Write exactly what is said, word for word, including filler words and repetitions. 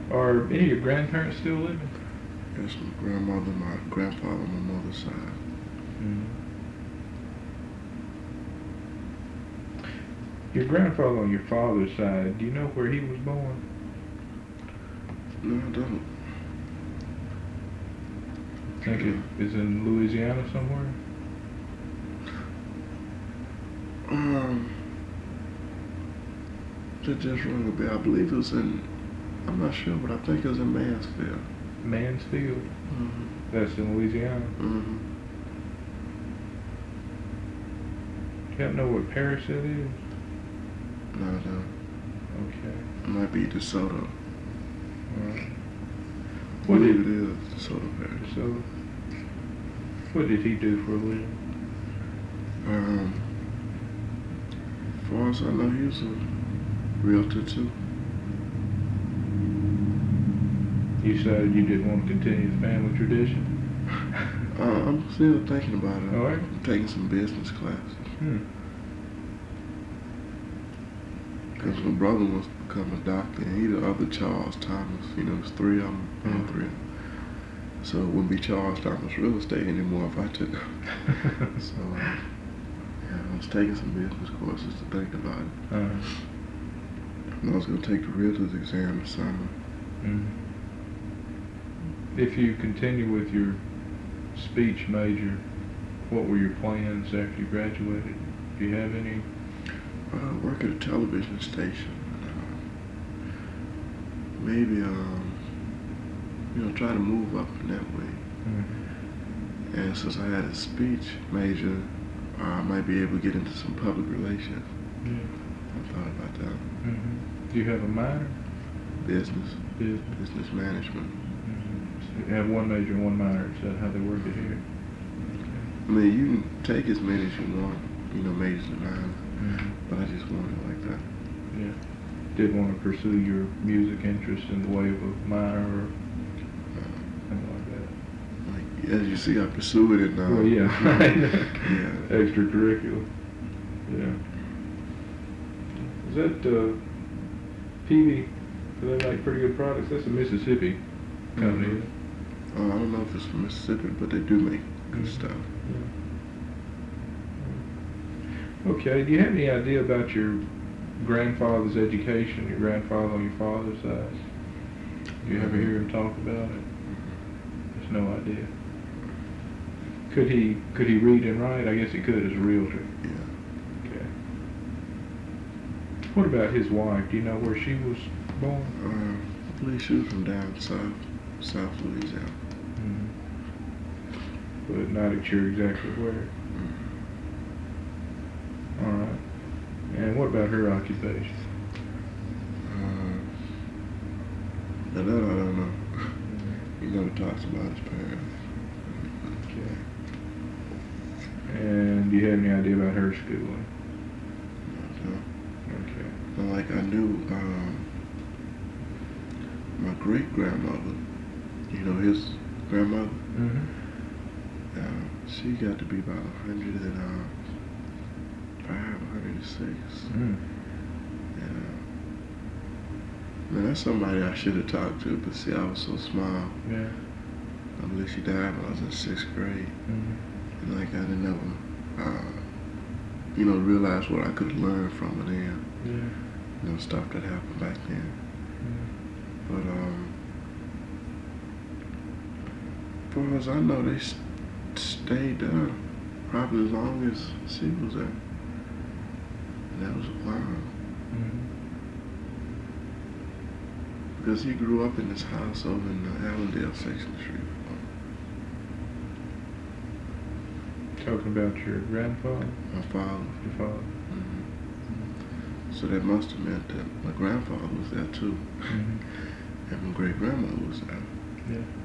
Are any of your grandparents still living? Yes, my grandmother, my grandfather on my mother's side. Mm. Your grandfather on your father's side, do you know where he was born? No, I don't. Think it is in Louisiana somewhere? Um, that just rung a bell. I believe it was in, I'm not sure, but I think it was in Mansfield. Mansfield? Mm-hmm. That's in Louisiana? Mm-hmm. Do you happen to know what parish that is? No, I don't. Okay. It might be DeSoto. Alright. I What believe did, it is DeSoto Parish. so, what did he do for a living? Um, as far as I know, he was a realtor too. You decided you didn't want to continue the family tradition? uh, I'm still thinking about it. All right. I'm taking some business classes. Hmm. Because my brother wants to become a doctor, and he the other Charles Thomas. You know, there's three of them, all Mm. three of them. So it wouldn't be Charles Thomas Real Estate anymore if I took it. So, uh, yeah, I was taking some business courses to think about it. Uh, And I was going to take the realtor's exam this summer. mm. If you continue with your speech major, what were your plans after you graduated? Do you have any? Uh, work at a television station. Uh, maybe, um, you know, try to move up in that way. Mm-hmm. And since I had a speech major, uh, I might be able to get into some public relations. Yeah. I thought about that. Mm-hmm. Do you have a minor? Business. Business. Business management. Mm-hmm. So you have one major and one minor. Is that how they work it here? Okay. I mean, you can take as many as you want, you know, majors and minors. Mm-hmm. But I just wanted it like that. Yeah. Did want to pursue your music interest in the way of a minor or Uh, something like that? like, as you see, I pursue it now. Well, yeah. Yeah. Extracurricular. Yeah. Is that uh, P V? Do they make pretty good products? That's a Mississippi company. Mhm. isn't it? Uh, I don't know if it's from Mississippi, but they do make good Mhm. stuff. Yeah. Okay. Do you have any idea about your grandfather's education? Your grandfather on your father's side? Do you ever hear him talk about it? There's no idea. Could he could he read and write? I guess he could as a realtor. Yeah. Okay. What about his wife? Do you know where she was born? Um, I believe she was from down south, South Louisiana. Mm-hmm. But not sure exactly where. Mm-hmm. All right. And what about her occupation? Uh, now that I don't know. He never talks about his parents. Okay. And do you have any idea about her schooling? No. Okay. But like I knew um, my great grandmother, you know, his grandmother, Mm-hmm. uh, she got to be about one hundred five, one hundred six. Mm. Yeah. Man, that's somebody I should have talked to, but see, I was so small. Yeah. I believe she died when I was in sixth grade. Mm-hmm. And like I didn't never, uh, you know, realize what I could learn from her then. Yeah. You know, stuff that happened back then. Mm-hmm. But um, as far as I know, they s- stayed there probably as long as she was there. And that was a while. Mm-hmm. Because he grew up in this house over in the Allendale section of the street. Talking about your grandfather? My father. Your father? hmm So that must have meant that my grandfather was there too. Mm-hmm. And my great grandmother was there. Yeah.